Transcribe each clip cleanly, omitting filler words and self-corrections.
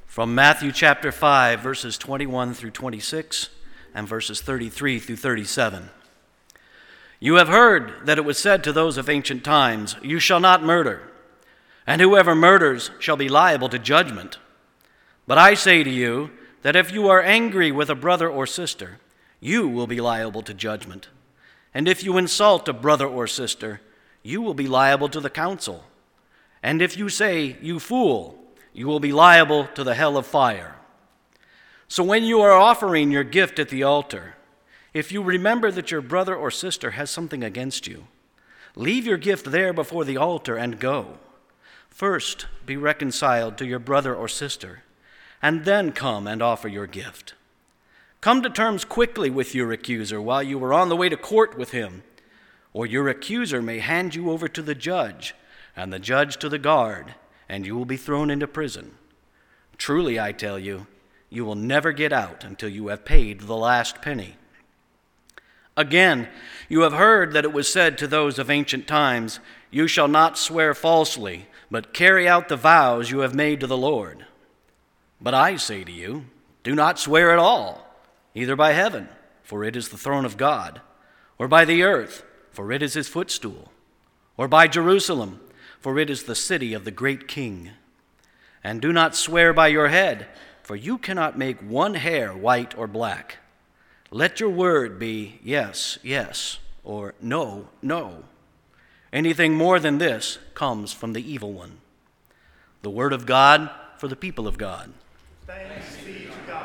From Matthew chapter 5, verses 21 through 26, and verses 33 through 37. You have heard that it was said to those of ancient times, "You shall not murder, and whoever murders shall be liable to judgment." But I say to you that if you are angry with a brother or sister, you will be liable to judgment. And if you insult a brother or sister, you will be liable to the council. And if you say, "You fool," you will be liable to the hell of fire. So when you are offering your gift at the altar, if you remember that your brother or sister has something against you, leave your gift there before the altar and go. First, be reconciled to your brother or sister, and then come and offer your gift. Come to terms quickly with your accuser while you are on the way to court with him, or your accuser may hand you over to the judge, and the judge to the guard, and you will be thrown into prison. Truly, I tell you, you will never get out until you have paid the last penny. Again, you have heard that it was said to those of ancient times, "You shall not swear falsely, but carry out the vows you have made to the Lord." But I say to you, do not swear at all, either by heaven, for it is the throne of God, or by the earth, for it is his footstool, or by Jerusalem, for it is the city of the great King. And do not swear by your head, for you cannot make one hair white or black. Let your word be yes, yes, or no, no. Anything more than this comes from the evil one. The word of God for the people of God. Thanks be to God.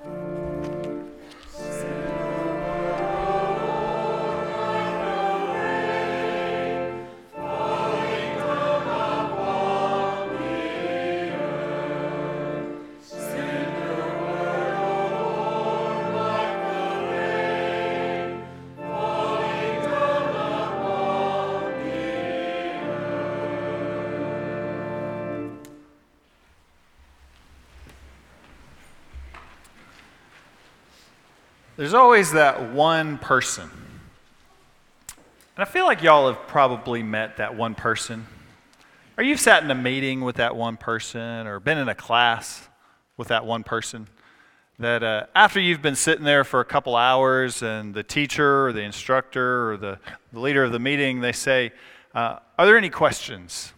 There's always that one person. And I feel like y'all have probably met that one person. Or you've sat in a meeting with that one person, or been in a class with that one person. That after you've been sitting there for a couple hours and the teacher or the instructor or the leader of the meeting, they say, are there any questions?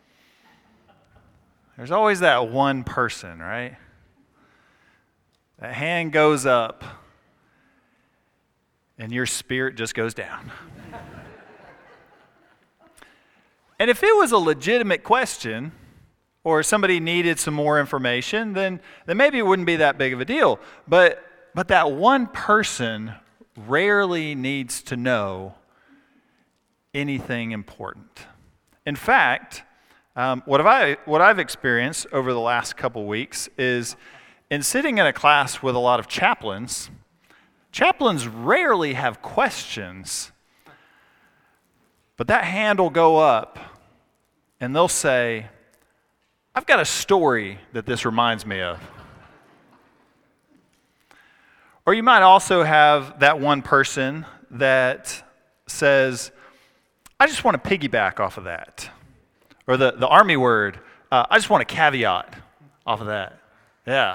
There's always that one person, right? That hand goes up. And your spirit just goes down. And if it was a legitimate question, or somebody needed some more information, then maybe it wouldn't be that big of a deal. But that one person rarely needs to know anything important. In fact, what I've experienced over the last couple weeks is in sitting in a class with a lot of chaplains. Chaplains rarely have questions, but that hand will go up and they'll say, "I've got a story that this reminds me of." Or you might also have that one person that says, "I just want to piggyback off of that." Or the Army word, "I just want a caveat off of that." Yeah.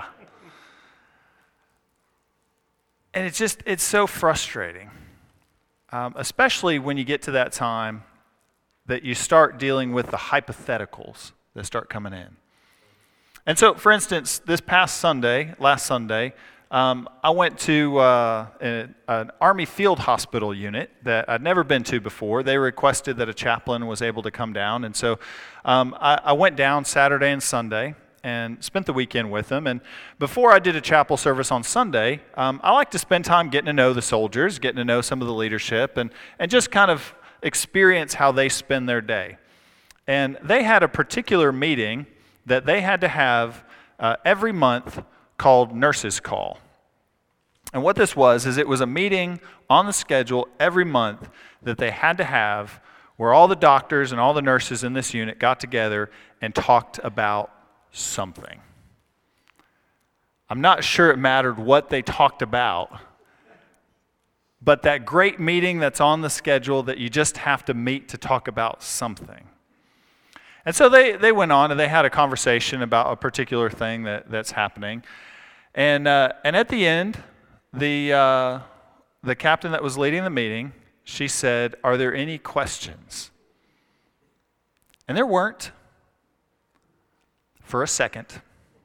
And it's so frustrating, especially when you get to that time that you start dealing with the hypotheticals that start coming in. And so, for instance, last Sunday, I went to an Army field hospital unit that I'd never been to before. They requested that a chaplain was able to come down. And so I went down Saturday and Sunday and spent the weekend with them. And before I did a chapel service on Sunday, I like to spend time getting to know the soldiers, getting to know some of the leadership, and just kind of experience how they spend their day. And they had a particular meeting that they had to have every month called Nurses Call. And what this was is it was a meeting on the schedule every month that they had to have where all the doctors and all the nurses in this unit got together and talked about something. I'm not sure it mattered what they talked about, but that great meeting that's on the schedule that you just have to meet to talk about something. And so they went on and they had a conversation about a particular thing that's happening. And at the end, the captain that was leading the meeting, she said, "Are there any questions?" And there weren't for a second.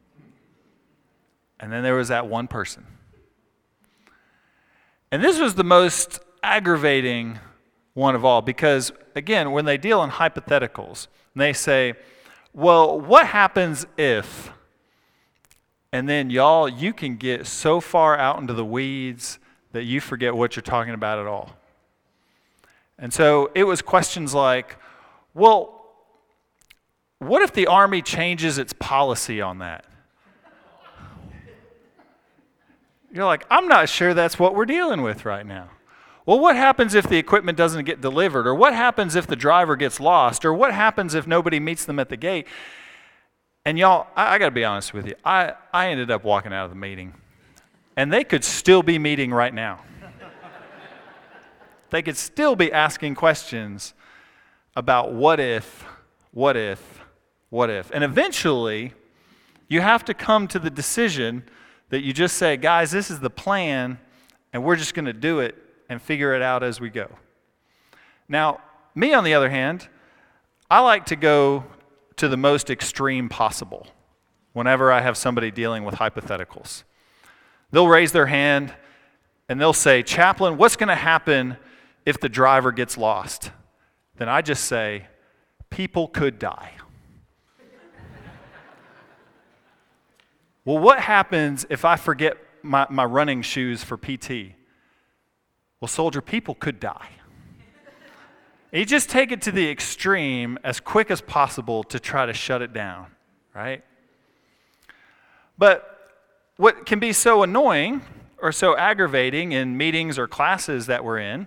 And then there was that one person. And this was the most aggravating one of all because, again, when they deal in hypotheticals, they say, well, what happens if? And then you can get so far out into the weeds that you forget what you're talking about at all. And so it was questions like, well, what if the Army changes its policy on that? You're like, I'm not sure that's what we're dealing with right now. Well, what happens if the equipment doesn't get delivered? Or what happens if the driver gets lost? Or what happens if nobody meets them at the gate? And y'all, I got to be honest with you. I ended up walking out of the meeting. And they could still be meeting right now. They could still be asking questions about what if. And eventually, you have to come to the decision that you just say, guys, this is the plan, and we're just going to do it and figure it out as we go. Now, me on the other hand, I like to go to the most extreme possible whenever I have somebody dealing with hypotheticals. They'll raise their hand and they'll say, "Chaplain, what's going to happen if the driver gets lost?" Then I just say, "People could die." Well, what happens if I forget my running shoes for PT? Well, soldier, people could die. You just take it to the extreme as quick as possible to try to shut it down, right? But what can be so annoying or so aggravating in meetings or classes that we're in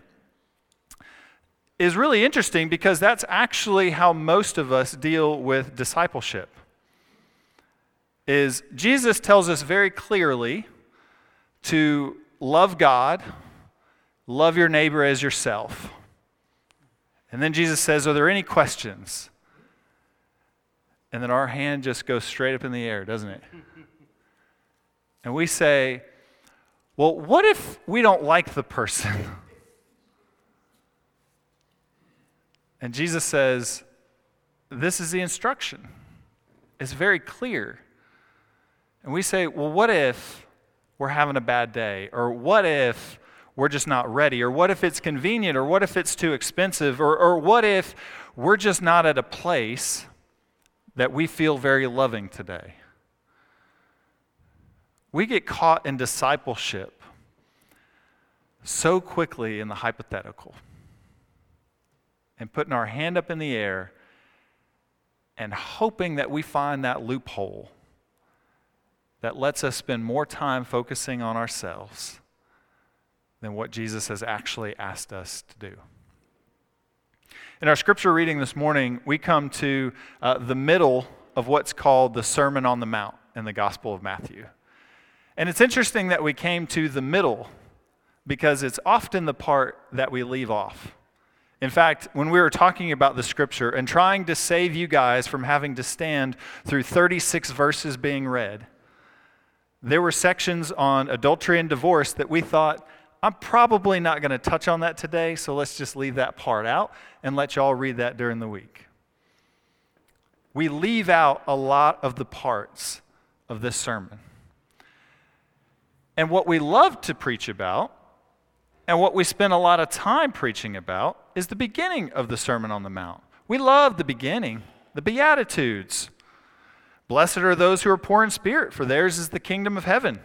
is really interesting because that's actually how most of us deal with discipleship. Is Jesus tells us very clearly to love God, love your neighbor as yourself. And then Jesus says, "Are there any questions?" And then our hand just goes straight up in the air, doesn't it? And we say, well, what if we don't like the person? And Jesus says, this is the instruction. It's very clear. And we say, well, what if we're having a bad day? Or what if we're just not ready? Or what if it's convenient? Or what if it's too expensive? Or what if we're just not at a place that we feel very loving today? We get caught in discipleship so quickly in the hypothetical and putting our hand up in the air and hoping that we find that loophole that lets us spend more time focusing on ourselves than what Jesus has actually asked us to do. In our scripture reading this morning, we come to the middle of what's called the Sermon on the Mount in the Gospel of Matthew. And it's interesting that we came to the middle because it's often the part that we leave off. In fact, when we were talking about the scripture and trying to save you guys from having to stand through 36 verses being read, there were sections on adultery and divorce that we thought, I'm probably not going to touch on that today, so let's just leave that part out and let y'all read that during the week. We leave out a lot of the parts of this sermon. And what we love to preach about, and what we spend a lot of time preaching about, is the beginning of the Sermon on the Mount. We love the beginning, the Beatitudes. Blessed are those who are poor in spirit, for theirs is the kingdom of heaven.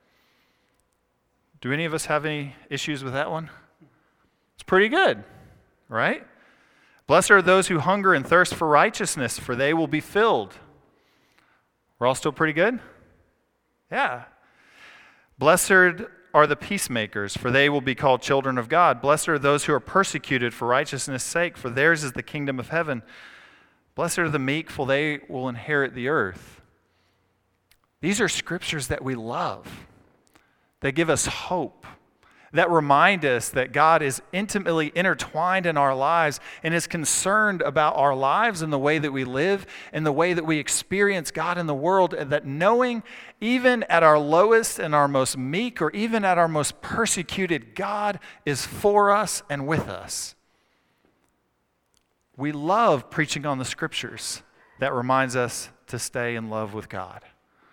Do any of us have any issues with that one? It's pretty good, right? Blessed are those who hunger and thirst for righteousness, for they will be filled. We're all still pretty good? Yeah. Blessed are the peacemakers, for they will be called children of God. Blessed are those who are persecuted for righteousness' sake, for theirs is the kingdom of heaven. Blessed are the meek, for they will inherit the earth. These are scriptures that we love. They give us hope. that remind us that God is intimately intertwined in our lives and is concerned about our lives and the way that we live and the way that we experience God in the world, and that knowing even at our lowest and our most meek or even at our most persecuted, God is for us and with us. We love preaching on the scriptures that reminds us to stay in love with God.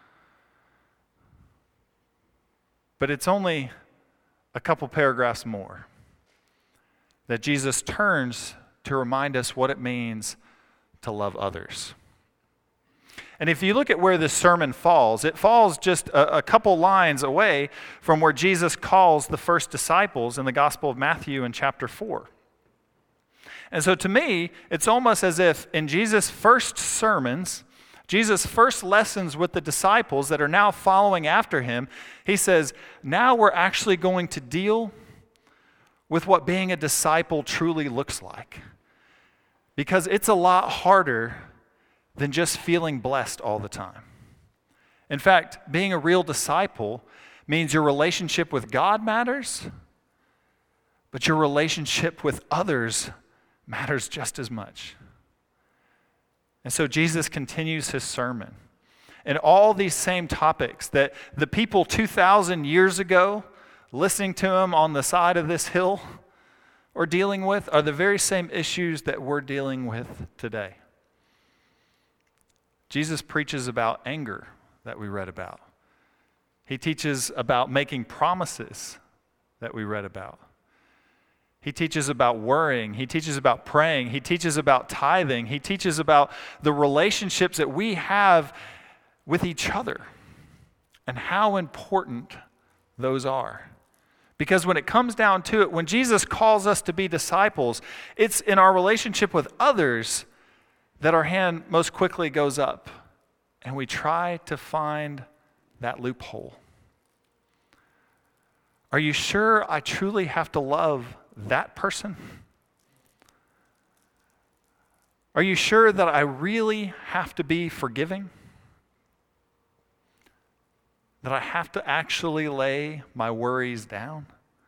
But it's only a couple paragraphs more that Jesus turns to remind us what it means to love others. And if you look at where this sermon falls, it falls just a couple lines away from where Jesus calls the first disciples in the Gospel of Matthew in chapter 4. And so to me, it's almost as if in Jesus' first sermons, Jesus' first lessons with the disciples that are now following after him, he says, now we're actually going to deal with what being a disciple truly looks like. Because it's a lot harder than just feeling blessed all the time. In fact, being a real disciple means your relationship with God matters, but your relationship with others matters just as much. And so Jesus continues his sermon. And all these same topics that the people 2,000 years ago listening to him on the side of this hill or dealing with are the very same issues that we're dealing with today. Jesus preaches about anger that we read about. He teaches about making promises that we read about. He teaches about worrying. He teaches about praying. He teaches about tithing. He teaches about the relationships that we have with each other and how important those are. Because when it comes down to it, when Jesus calls us to be disciples, it's in our relationship with others that our hand most quickly goes up and we try to find that loophole. Are you sure I truly have to love that person? Are you sure that I really have to be forgiving? That I have to actually lay my worries down?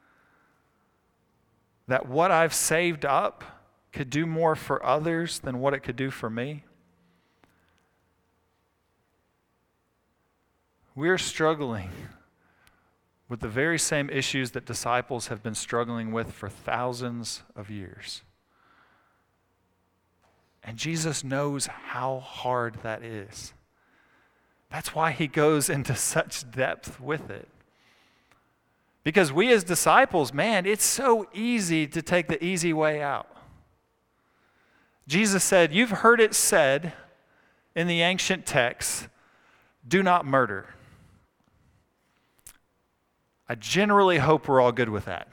That what I've saved up could do more for others than what it could do for me? We're struggling with the very same issues that disciples have been struggling with for thousands of years. And Jesus knows how hard that is. That's why he goes into such depth with it. Because we as disciples, man, it's so easy to take the easy way out. Jesus said, you've heard it said in the ancient texts, do not murder. I generally hope we're all good with that.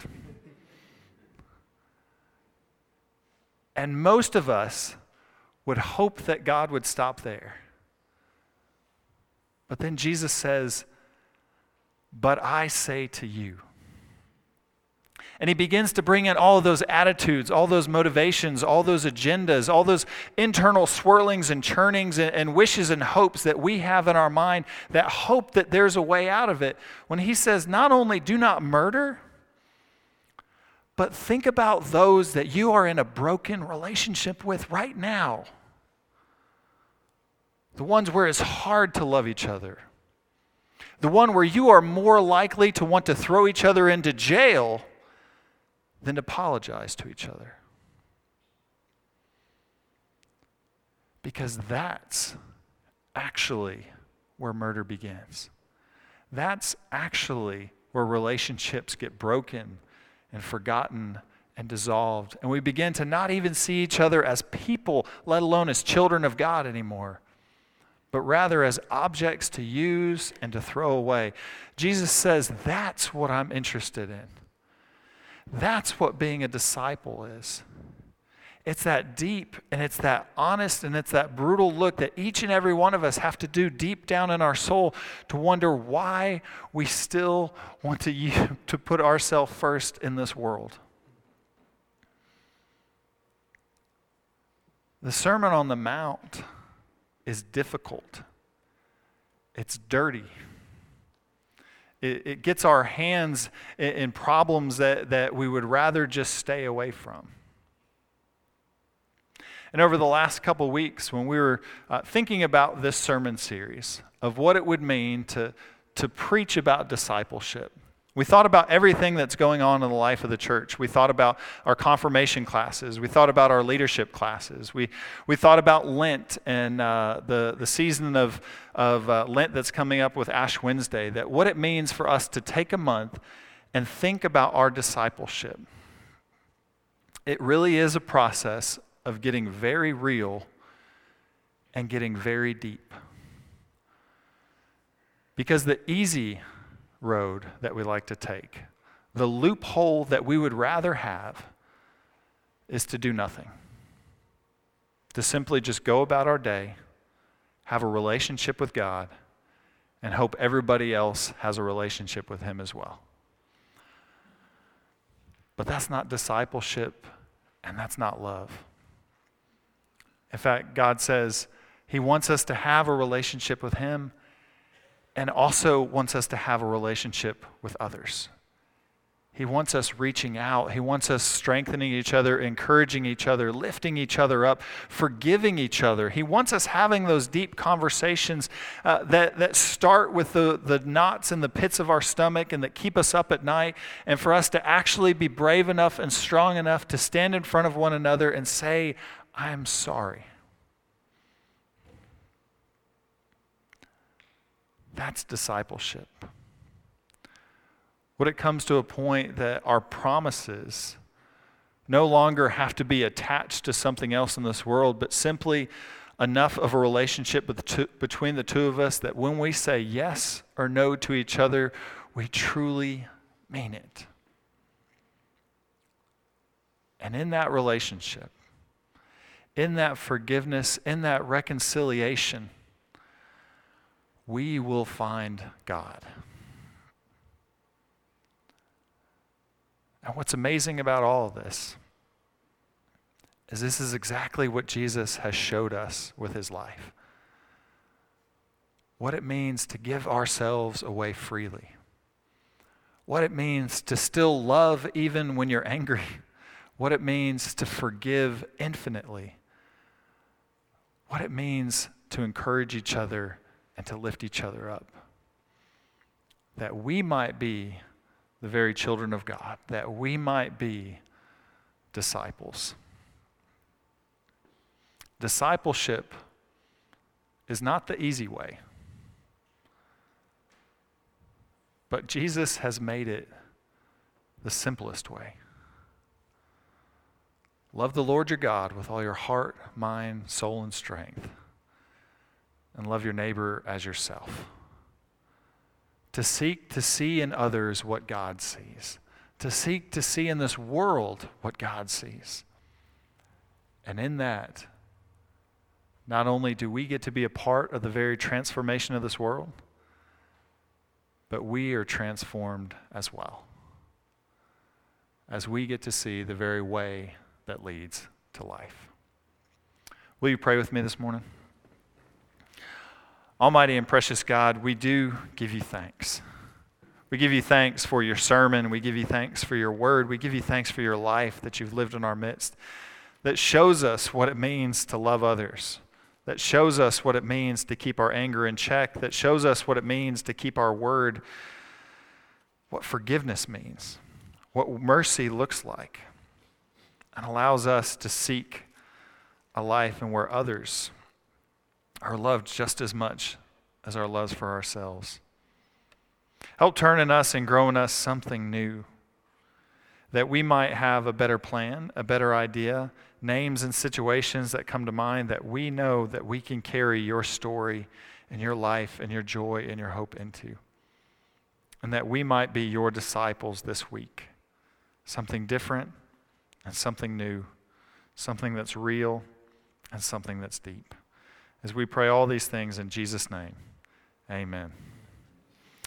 And most of us would hope that God would stop there. But then Jesus says, but I say to you. And he begins to bring in all of those attitudes, all those motivations, all those agendas, all those internal swirlings and churnings and wishes and hopes that we have in our mind, that hope that there's a way out of it. When he says, not only do not murder, but think about those that you are in a broken relationship with right now. The ones where it's hard to love each other. The one where you are more likely to want to throw each other into jail than to apologize to each other. Because that's actually where murder begins. That's actually where relationships get broken and forgotten and dissolved. And we begin to not even see each other as people, let alone as children of God anymore, but rather as objects to use and to throw away. Jesus says, that's what I'm interested in. That's what being a disciple is. It's that deep and it's that honest and it's that brutal look that each and every one of us have to do deep down in our soul to wonder why we still want to put ourselves first in this world. The Sermon on the Mount is difficult. It's dirty. It gets our hands in problems that we would rather just stay away from. And over the last couple weeks, when we were thinking about this sermon series of what it would mean to preach about discipleship, we thought about everything that's going on in the life of the church. We thought about our confirmation classes. We thought about our leadership classes. We thought about Lent and the season of Lent that's coming up with Ash Wednesday, that what it means for us to take a month and think about our discipleship. It really is a process of getting very real and getting very deep. Because the easy road that we like to take, the loophole that we would rather have, is to do nothing. To simply just go about our day, have a relationship with God, and hope everybody else has a relationship with Him as well. But that's not discipleship, and that's not love. In fact, God says He wants us to have a relationship with Him and also wants us to have a relationship with others. He wants us reaching out. He wants us strengthening each other, encouraging each other, lifting each other up, forgiving each other. He wants us having those deep conversations that start with the knots in the pits of our stomach and that keep us up at night, and for us to actually be brave enough and strong enough to stand in front of one another and say, I am sorry. That's discipleship. When it comes to a point that our promises no longer have to be attached to something else in this world, but simply enough of a relationship between the two of us that when we say yes or no to each other, we truly mean it. And in that relationship, in that forgiveness, in that reconciliation, we will find God. And what's amazing about all of this is exactly what Jesus has showed us with His life. What it means to give ourselves away freely. What it means to still love even when you're angry. What it means to forgive infinitely. What it means to encourage each other and to lift each other up. That we might be the very children of God, that we might be disciples. Discipleship is not the easy way, but Jesus has made it the simplest way. Love the Lord your God with all your heart, mind, soul, and strength. And love your neighbor as yourself. To seek to see in others what God sees. To seek to see in this world what God sees. And in that, not only do we get to be a part of the very transformation of this world, but we are transformed as well. As we get to see the very way that leads to life. Will you pray with me this morning? Almighty and precious God, we do give you thanks. We give you thanks for your sermon. We give you thanks for your word. We give you thanks for your life that you've lived in our midst, that shows us what it means to love others, that shows us what it means to keep our anger in check, that shows us what it means to keep our word, what forgiveness means, what mercy looks like, and allows us to seek a life in where others are loved just as much as our loves for ourselves. Help turn in us and grow in us something new, that we might have a better plan, a better idea, names and situations that come to mind that we know that we can carry your story and your life and your joy and your hope into. And that we might be your disciples this week. Something different and something new, something that's real and something that's deep. As we pray all these things in Jesus' name, amen.